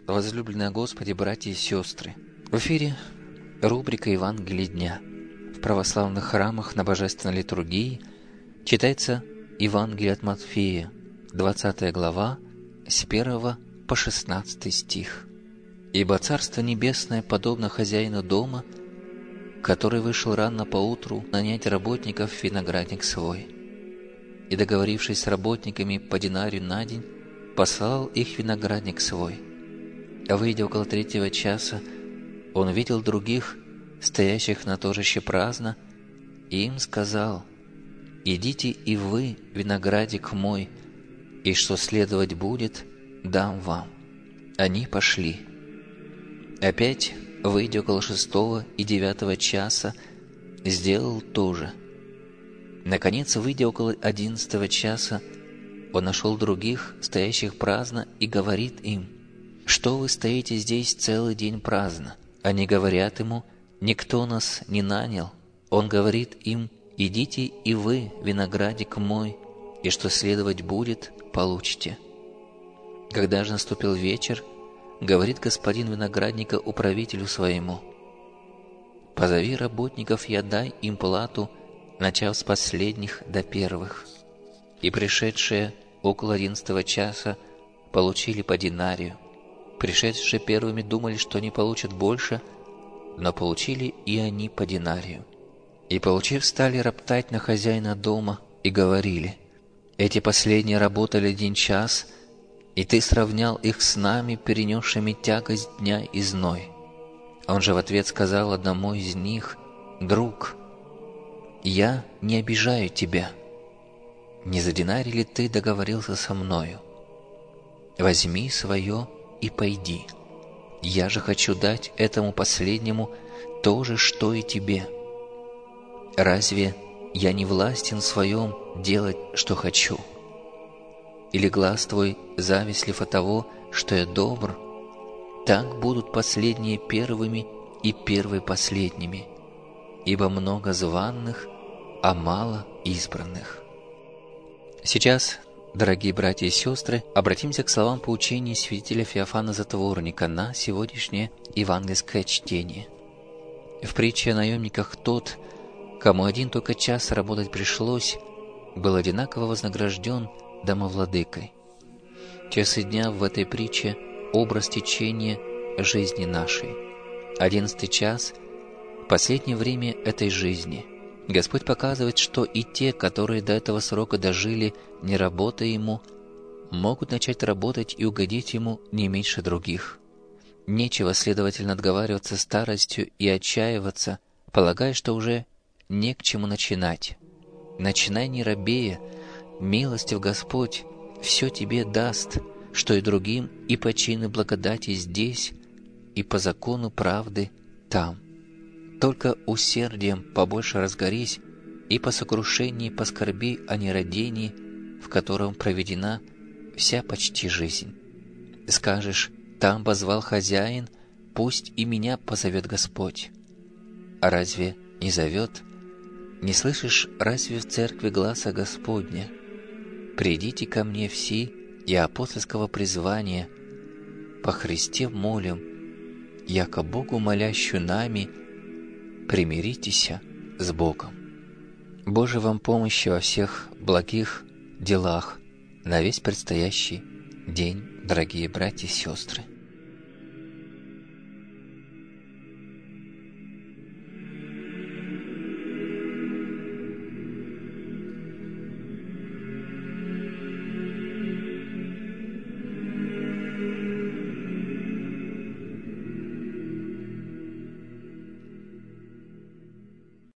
Возлюбленные Господи, братья и сестры! В эфире рубрика «Евангелие дня». В православных храмах на Божественной литургии читается Евангелие от Матфея, 20 глава, с 1 по 16 стих. «Ибо Царство Небесное подобно хозяину дома, который вышел рано поутру нанять работников в виноградник свой, и, договорившись с работниками по динарию на день, послал их в виноградник свой. А выйдя около 3 часа, он видел других, стоящих на торжище праздно, и им сказал: „Идите и вы, виноградник мой, и что следовать будет, дам вам“. Они пошли. Опять, выйдя около 6 и 9 часа, сделал то же. Наконец, выйдя около 11 часа, он нашел других, стоящих праздно, и говорит им: „Что вы стоите здесь целый день праздно?“ Они говорят ему: „Никто нас не нанял“. Он говорит им: „Идите и вы, виноградник мой, и что следовать будет, получите“. Когда же наступил вечер, говорит господин виноградника управителю своему: „Позови работников и отдай им плату, начав с последних до первых“. И пришедшие около 11 часа получили по динарию. Пришедшие первыми думали, что они получат больше, но получили и они по динарию. И, получив, стали роптать на хозяина дома и говорили: „Эти последние работали 1 час, и ты сравнял их с нами, перенесшими тягость дня и зной“. Он же в ответ сказал одному из них: „Друг, я не обижаю тебя. Не за динарий ли ты договорился со мною? Возьми свое и пойди. Я же хочу дать этому последнему то же, что и тебе. Разве я не властен в своем делать, что хочу? Или глаз твой завистлив от того, что я добр? Так будут последние первыми и первые последними, ибо много званных, а мало избранных“». Сейчас, дорогие братья и сестры, обратимся к словам поучения святителя Феофана Затворника на сегодняшнее евангельское чтение. В притче о наемниках тот, кому 1 только час работать пришлось, был одинаково вознагражден домовладыкой. Часы дня в этой притче – образ течения жизни нашей. 11 час – последнее время этой жизни. Господь показывает, что и те, которые до этого срока дожили, не работая Ему, могут начать работать и угодить Ему не меньше других. Нечего, следовательно, отговариваться старостью и отчаиваться, полагая, что уже не к чему начинать. Начинай не робея, милостив Господь все тебе даст, что и другим, и по чину благодати здесь, и по закону правды там. Только усердием побольше разгорись, и по сокрушении поскорби о нерадении, в котором проведена вся почти жизнь. Скажешь: „Там позвал хозяин, пусть и меня позовет Господь“. А разве не зовет? Не слышишь разве в церкви гласа Господня: „Придите ко мне все и апостольского призвания, по Христе молим, яко Богу молящую нами, примиритесь с Богом“». Божьей вам помощи во всех благих делах на весь предстоящий день, дорогие братья и сестры.